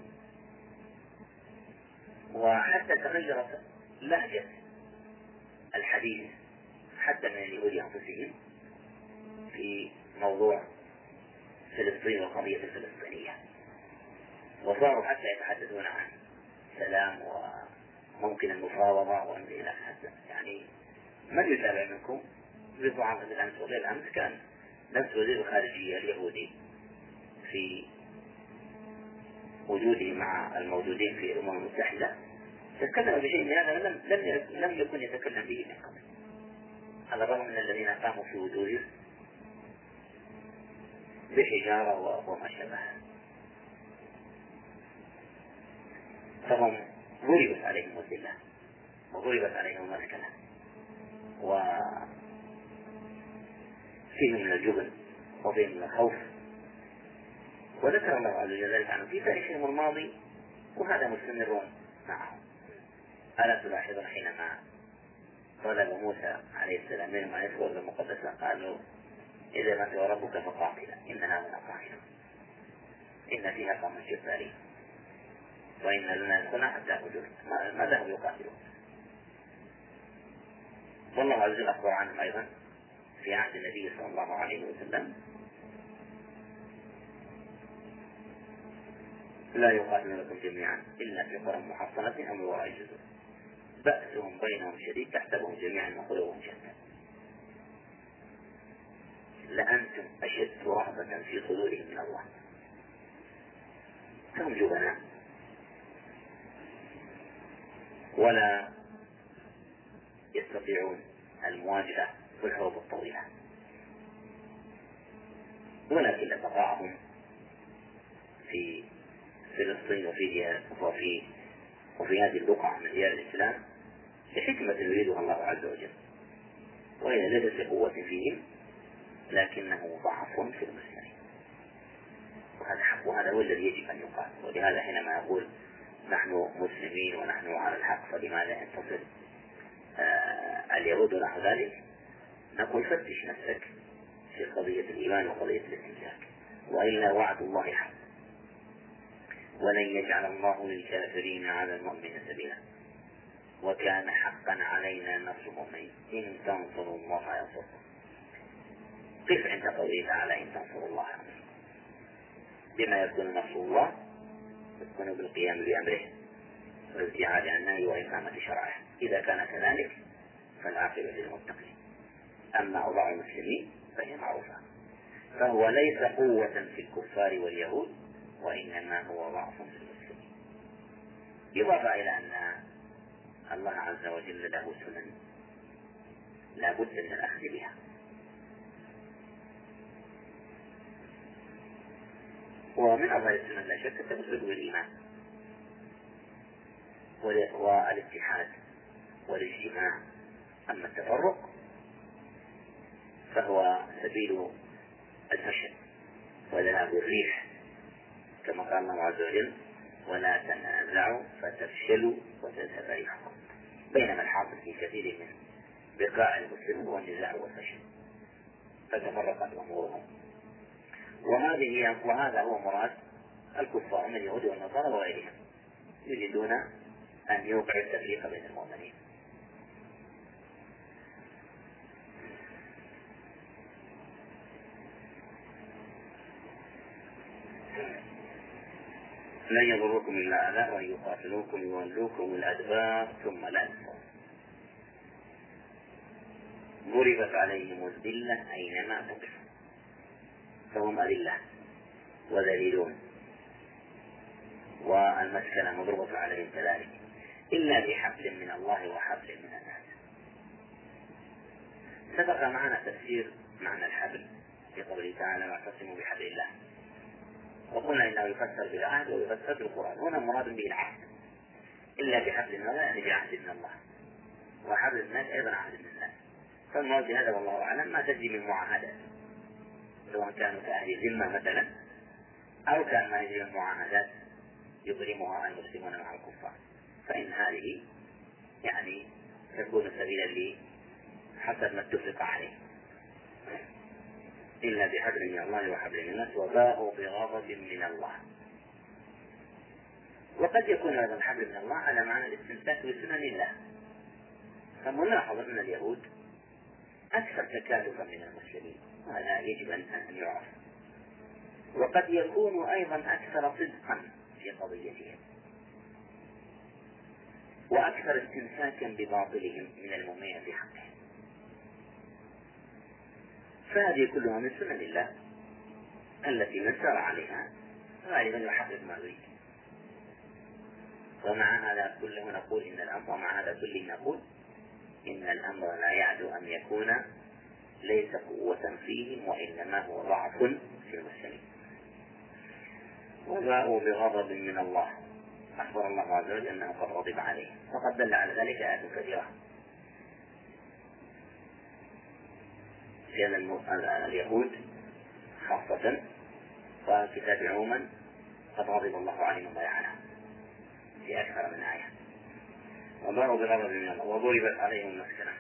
S1: وحتى تغيرت لهجة الحديث حتى من اليهود أنفسهم في موضوع فلسطين والقضية الفلسطينية، وصاروا حتى يتحدثون عن سلام وممكن المفاوضة وإلى آخره. يعني من يتابع منكم بضعف الأمس وغير أمس كان نفس وزير الخارجية اليهودي في وجوده مع الموجودين في الأمم المتحدة تكلم بشيء من هذا لم لم لم يكن يتكلم به من قبل، على الرغم من الذين قاموا في وجوده بحجارة وما شابه. فهم ضربت عليهم الذلة وضربت عليهم المسكنة، وفيهم من الجبن وفيهم من الخوف. وذكر الله عز وجل ذلك عنه في تاريخهم الماضي، وهذا مستمر معهم. ألا تلاحظون حينما طلب موسى عليه السلام منهم أن يدخلوا الأرض المقدسة قالوا: إذا ما سوى ربك فقاتلا إننا هنا قاعدون إن فيها قوم جبارين وإن لنا ندخلها حتى يخرجوا ما ذهبوا يقاتلون. والله عز وجل أخبر عنهم أيضا في عهد النبي صلى الله عليه وسلم: لا يقاتلونكم جميعا إلا في قرى محصنة أو من وراء جدور بأسهم بينهم شديد تحسبهم جميعا وقلوبهم شتى لأنتم أشد رهبة في صدورهم من الله. فهم جبناء ولا يستطيعون المواجهة والحروب الطويلة، ولكن بقاءهم في فلسطين وفي وفي وفي هذه البقعة من ديار الإسلام لحكمة يريدها الله عز وجل، وهي ليست لقوة فيهم لكنه ضعف في المسلمين، وهذا حق، وهذا هو الذي يجب أن يقال. ولهذا حينما يقول نحن مسلمين ونحن على الحق فلماذا ينتصر آه اليهود ونحو ذلك، نقول فتش نفسك في قضية الإيمان وقضية الاستمساك، وإلا وعد الله حق، ولن يجعل الله للكافرين على المؤمن سبيلا، وكان حقا علينا نصر المؤمنين إن تنصروا الله ينصركم. قف عند قوله تعالى إن تنصروا الله ينصركم، بما يكون نصر الله يكون بالقيام بأمره والابتعاد عن النهي وإقامة شرعه. إذا كان كذلك فالعاقبة للمتقين. أما أوضاع المسلمين فهي معروفة، فهو ليس قوة في الكفار واليهود، وإنما هو ضعف في المسلمين. إضافة إلى أن الله عز وجل له سنن لا بد من الأخذ بها، ومن أفضل السنن لا شك التمسك بالإيمان والاتحاد والاجتماع. أما التفرق فهو سبيل الفشل وذهاب الريح، كما قال الله عز وجل ولا تنازعوا فتفشلوا وتذهب ريحكم، بينما الحاصل في كثير من بقاع المسلمين هو النزاع والفشل فتفرقت أمورهم. وهذه وهذا هو مراد الكفار من اليهود والنصارى وغيرهم، يريدون أن يوقعوا التفريق بين المؤمنين. لن يضركم إلا أذى وإن يقاتلوكم يولوكم الأدبار ثم لا ينصرون. ضربت عليهم الذلة أينما ثقفوا فهم أذلة وذليلون، والمسكنة مضروبة عليهم كذلك إلا بحبل من الله وحبل من الناس. سبق معنا تفسير معنى الحبل في قوله تعالى واعتصموا بحبل الله، وقلنا إنه يفسر بالعهد ويفسر بالقرآن. هنا مراد به العهد، إلا بحبل من الله يعني بعهد من الله، وحبل الناس أيضا عهد من الناس. فالمراد بهذا والله أعلم ما تجري من معاهدات، سواء كانوا كأهل الذمة مثلا أو كان ما يجري من معاهدات يبرمها المسلمون مع الكفار، فإن هذه يعني تكون سبيلا لي حسب ما اتفق عليه، إلا بحبل من الله وحبل من الناس وباءوا بغضب من الله. وقد يكون هذا الحبل من الله على معنى الاستمساك بسنن الله، فملاحظ أن اليهود أكثر تكالفا من المسلمين، وهذا يجب أن يعرف. وقد يكون أيضا أكثر صدقا في قضيتهم وأكثر استمساكا بباطلهم من المؤمنين في حقهم، فهذه كلها من سنن الله التي من سار عليها غالبا يحقق ما يريد. ومع هذا كله نقول إن الأمر ومع هذا كله نقول إن الأمر لا يعدو أن يكون ليس قوة فيهم وإنما هو ضعف في المسلمين. وباءوا بغضب من الله، أخبر الله عز وجل أنه قد غضب عليه، وقد دل على ذلك آيات كثيرة. كان اليهود خاصة والكتاب عموما قد غضب الله عليهم ويعلم في أكثر من آية. وباءوا بغضب من الله وضربت عليهم المسكنة،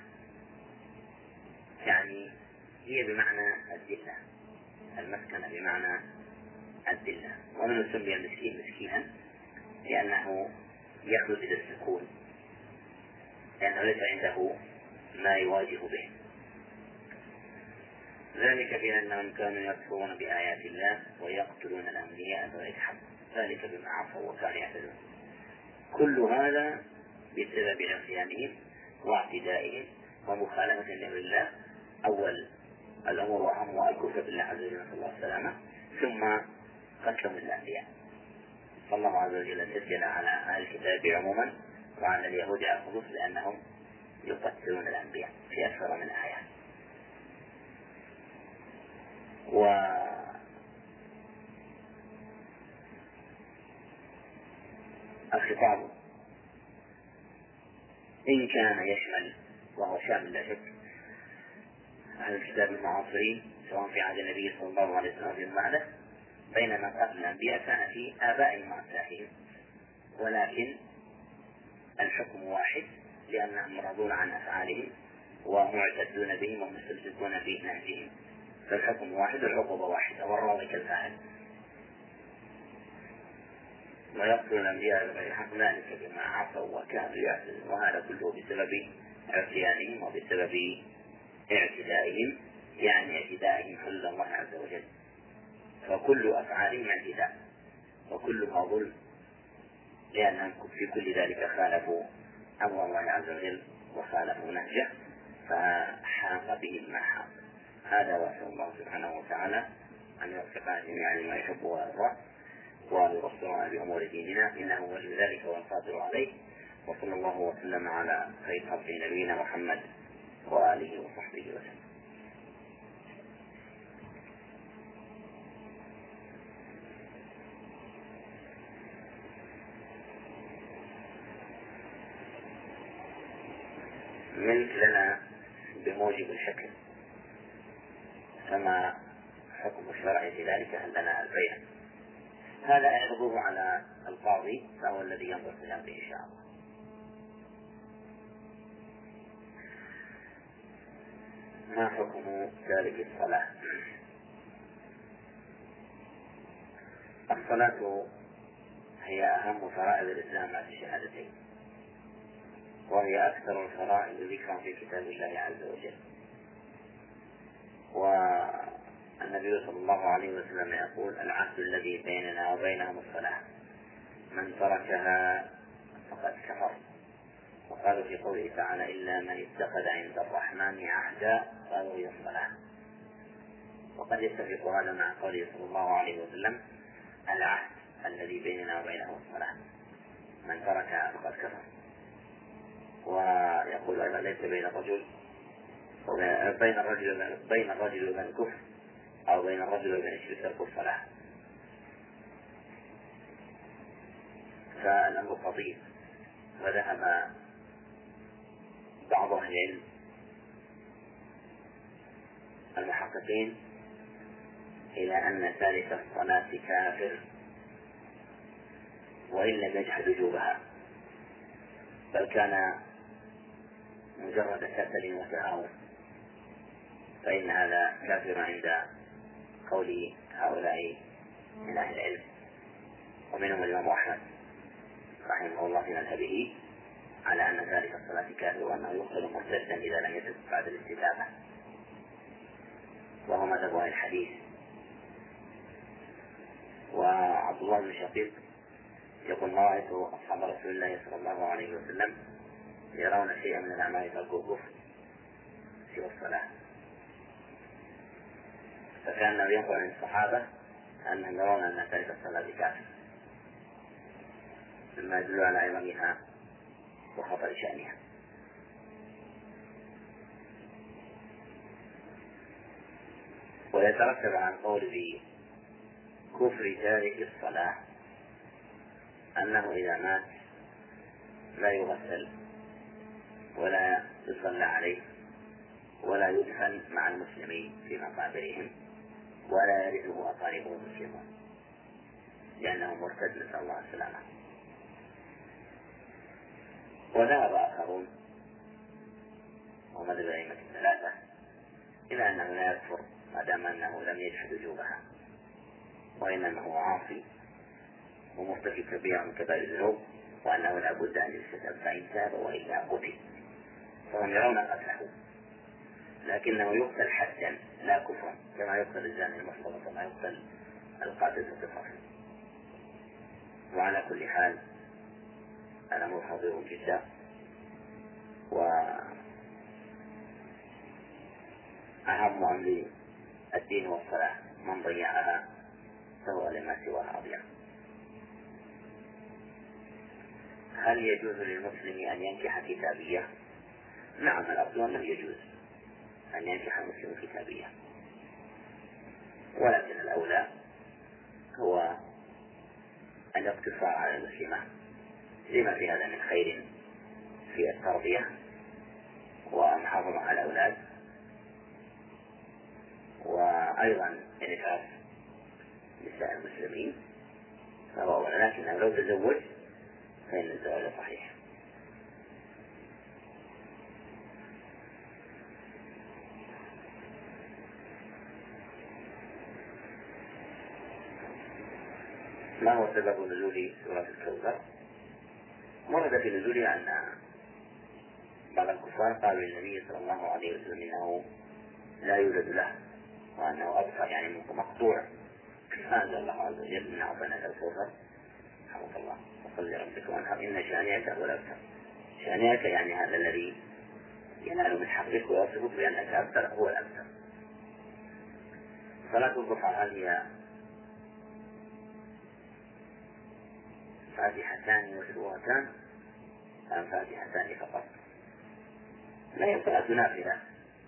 S1: يعني هي بمعنى الذلة، المسكنة بمعنى الذلة. ومن سمي المسكين مسكينا لأنه يخلد إلى السكون، لأنه ليس عنده ما يواجه به، ذلك بأنهم كانوا يكفرون بآيات الله ويقتلون الأنبياء بغير حق، ذلك بما عصوا وكانوا يعتدون. كل هذا بسبب عصيانهم واعتدائهم ومخالفة لأمر الله، أول الأمر وأهم الكفر بالله عز وجل صلى الله عليه وسلم، ثم قتلهم الأنبياء. فالله عز وجل سجل على أهل الكتاب عموما وعلى اليهود على الخصوص لأنهم يقتلون الأنبياء في أكثر من آية. والخطاب إن كان يشمل، وهو شامل لا شك، أهل الكتاب المعاصرين سواء في عهد النبي صلى الله عليه وسلم في بعده، بينما قبل الأنبياء كان في آبائهم وأمثالهم، ولكن الحكم واحد لأنهم مرضون عن أفعالهم ومعتدون بهم ومستمسكون في نهجهم، فالحكم واحد والعقوبة واحدة والراضي كالفاعل. ويقتل الأنبياء بغير حق ذلك بما عصوا وكانوا يعتدون، وهذا كله بسبب عصيانهم وبسبب اعتدائهم، يعني اعتدائهم حدود الله عز وجل، فكل أفعالهم اعتداء وكلها ظلم، لأنهم في كل ذلك خالفوا أمر الله عز وجل وخالفوا نهجه فحاق بهم ما حاق. هذا وأسأل الله سبحانه وتعالى أن يوفقنا جميعا لما يحب ويرضى ويبصرنا بأمور ديننا، إنه ولي ذلك والقادر عليه. وصلى الله وسلم على خير خلق نبينا محمد وآله وصحبه وسلم. ملك لنا بموجب الحكم، فما حكم الشرع في ذلك؟ هل لنا البيع؟ هذا يعرضه على القاضي فهو الذي ينظر في الأمر إن شاء الله. ما حكم تارك الصلاة؟ الصلاة هي أهم فرائض الإسلام بعد الشهادتين، وهي أكثر الفرائض ذكرا في كتاب الله عز وجل. والنبي صلى الله عليه وسلم يقول: العهد الذي بيننا وبينهم الصلاة، من تركها فقد كفر. وقالوا في قوله تعالى: إلا من اتخذ عند الرحمن عهدا قالوا هي الصلاة. وقد يتفق هذا مع قوله صلى الله عليه وسلم: العهد الذي بيننا وبينهم الصلاة، من تركها فقد كفر. ويقول أيضا: ليس بين الرجل بين الرجل بين الرجل وبين الكفر أو بين الرجل وبين الشرك ترك الصلاة. فالأمر خطير، وذهب بعض أهل العلم المحققين إلى أن تارك الصلاة كافر وإن لم يجحد وجوبها، بل كان مجرد كسل وتهاون، فإن هذا كافر عند قول هؤلاء من أهل العلم، ومنهم الإمام أحمد رحمه الله في مذهبه على أن ذلك الصلاة كافر وأنه يقتل مرتدا إذا لم يتب بعد الاستتابة، وهو مذهب أهل الحديث. وعبد الله بن شقيق يقول: ما رأيت أصحاب رسول الله صلى الله عليه وسلم يرون شيئا من الأعمال تركوا الكفر سوى الصلاة. فكان ينقل عن الصحابة أنهم يرون أن تارك الصلاة كافر، مما يدل على عظمها وخطر شأنها. ويترتب عن قول بكفر تارك الصلاة أنه إذا مات لا يغسل ولا يصلى عليه ولا يدفن مع المسلمين في مقابرهم ولا يرثه أقاربه المسلمون، لأنه مرتد، نسأل الله السلامة. وذهب آخرون ومذهب الأئمة الثلاثة إلى أنه لا يكفر ما دام أنه لم يجحد وجوبها، وإنما هو عاصي ومرتكب كبيرا من كبائر الذنوب، وأنه لا بد أن يستتب، فإن تاب وإلا قتل. فهم يرون قتله، لكنه يقتل حدا لا كفرا، كما يقتل الزاني المحصن كما يقتل القاتل بالقصاص. وعلى كل حال الأمر خطير جدا، وأهم أمر الدين والصلاة من ضيعها فهو لما سواها أضيع. هل يجوز للمسلم أن ينكح كتابية؟ نعم، الأصل أنه يجوز أن ينكح المسلم كتابية، ولكن الأولى هو الاقتصار على المسلمة لما في هذا من خير في التربية ومحافظة على الأولاد، وأيضا إنفاق نساء المسلمين، ولكنه لو تزوج فإن الزواج صحيح. ما هو سبب نزول سورة الكوثر؟ ورد في نزولها أن بعض الكفار قالوا للنبي صلى الله عليه وسلم إنه لا يولد له وأنه أبصر يعني مقطوع، فأنزل الله عز وجل إن أعطيناك الكوثر رحمك الله وصل لربك وانحر إن شانئك هو الأبتر. شانئك يعني هذا الذي ينال من حقك ويصفك بأنك أبتر هو الأبتر. صلاة الضحى هل هي فاتحتان وسورتان أم فاتحتان فقط؟ لا هي صلاة نافلة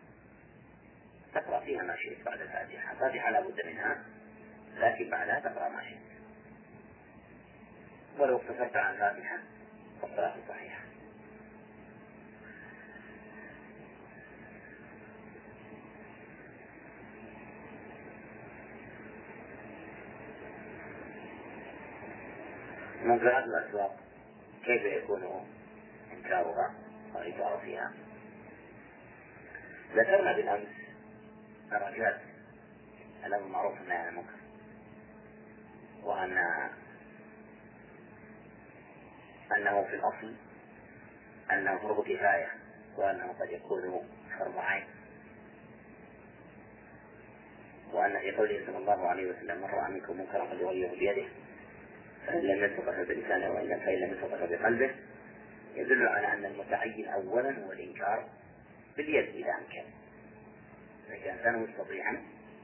S1: تقرأ فيها ما شئت بعد الفاتحة، الفاتحة لا بد منها لكن بعدها تقرأ ما شئت، ولو اقتصرت عن الفاتحة فالصلاة صحيحة. منكرات الأسواق كيف يكون إنكارها وإنكار فيها؟ ذكرنا بالأمس درجات الأمر المعروف والنهي عن المنكر، وأن أنه في الأصل أنه فرض كفاية، وأنه قد يكون فرض عين، وأن في قوله صلى الله عليه وسلم من رأى منكم منكرا فليغيره بيده فإن لم يستطع بلسانه وإن لم يستطع بقلبه، يدل على أن المتعين أولا هو الإنكار باليد إذا أمكن، فإذا كان مستطيعا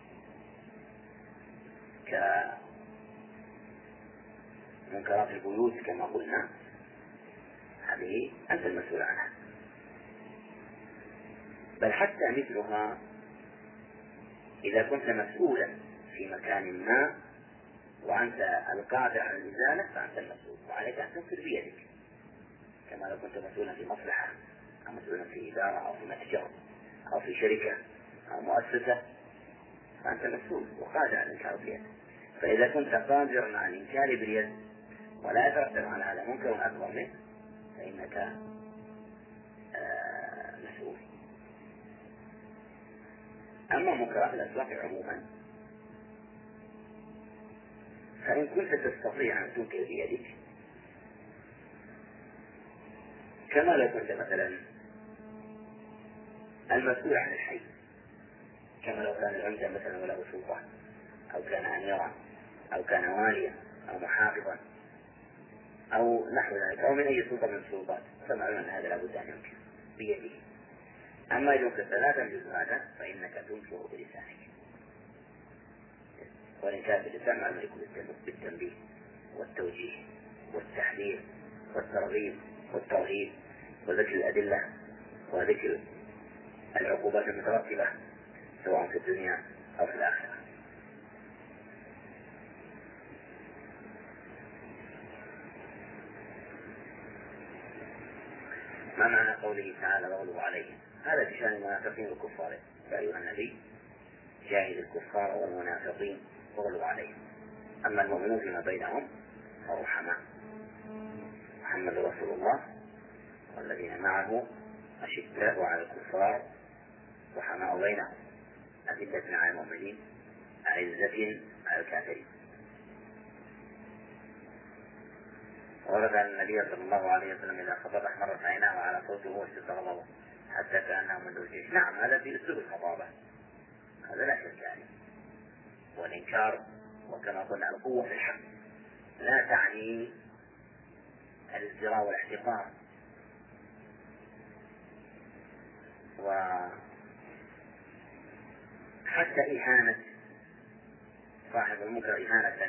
S1: كمنكرات البيوت كما قلنا هذه أنت المسؤول عنها، بل حتى مثلها إذا كنت مسؤولا في مكان ما وأنت القادر على الإزالة فأنت المسؤول، وعليك أن تنكر بيدك، كما لو كنت مسؤولا في مصلحة أو مسؤولا في إدارة أو في متجر أو في شركة أو مؤسسة فأنت مسؤول وقادر على الإنكار بيدك. فإذا كنت قادرا على الإنكار باليد ولا يترتب على هذا منكر أكبر منه فإنك آه مسؤول. أما منكرات الأسواق عموما فإن كنت تستطيع أن تنكر بيدك، كما لو كنت مثلا المسؤول عن الحي، كما لو كان العمدة مثلا وله سلطة أو كان أميرا أو كان واليا أو محافظا أو نحو ذلك أو من أي سلطة من السلطات، فمعلوم أن هذا لابد أن ينكر بيده. أما إذا كنت لا تنجز هذا فإنك تنكر بلسانك، والإنكار باللسان معناه يكون بالتنبيه والتوجيه والتحذير والترغيب والترهيب وذكر الأدلة وذكر العقوبات المترتبة سواء في الدنيا أو في الآخرة. ما معنى قوله تعالى واغلظوا عليهم؟ هذا بشأن المنافقين والكفار، يا أيها النبي جاهد الكفار والمنافقين واغلظ عليهم. أما المؤمنون فيما بينهم فرحماء، محمد رسول الله والذين معه أشداء على الكفار رحماء بينهم أذلة على المؤمنين أعزة على الكافرين. ورد أن النبي صلى الله عليه وسلم إذا خطب أحمرت عيناه على صوته واشتد غضبه حتى كأنه من الجيش. نعم هذا في أسلوب الخطابة، هذا لا شك عليه. والإنكار وكما قلنا القوة في الحق لا تعني الازدراء والاحتقار، وحتى إهانة صاحب المنكر إهانة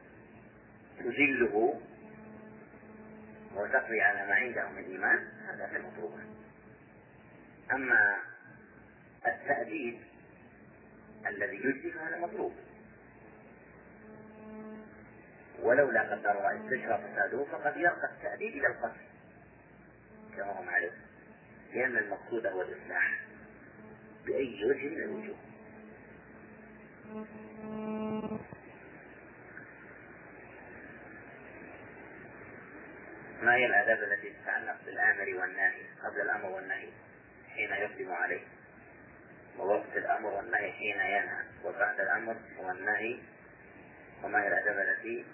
S1: تذله وتقضي على ما عنده من إيمان هذا في المطلوب. أما التأديب الذي يجزي هذا مطلوب، ولولا قدر الله استشرى فساده فقد يرقى التأديب إلى القتل، كما هو معروف، لأن المقصود هو الإصلاح بأي وجه من الوجوه. ما هي الآداب التي تتعلق بالآمر والنهي قبل الأمر والنهي حين يقدم عليه، ووقت الأمر والنهي حين ينهى، وبعد الأمر والنهي؟ وما هي الآداب التي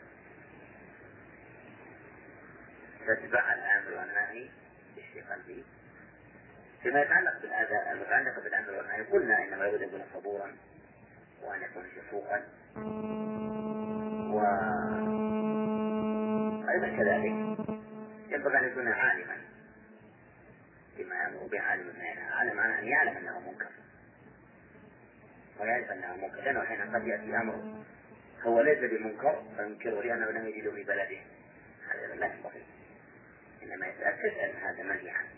S1: تتبع الآمر والنهي باشتغال به؟ فيما يتعلق بالآداب المتعلقة بالأمر والنهي قلنا إنما يجب أن يكون صبورا، وأن يكون شفوقا، وأيضا كذلك ينبغي أن يكون عالما بما يأمر به، عالم ما ينهى. عالم معناه أن يعلم أنه منكر ويعرف أنه منكر، لأنه حين قد يأتي أمر هو ليس بمنكر فينكره لأنه لم يجده في بلده، هذا لا ينبغي، إنما يتأكد أن هذا منهي عنه.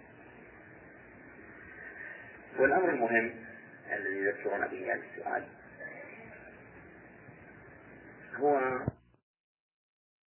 S1: والأمر المهم الذي يذكرون به هذا السؤال هو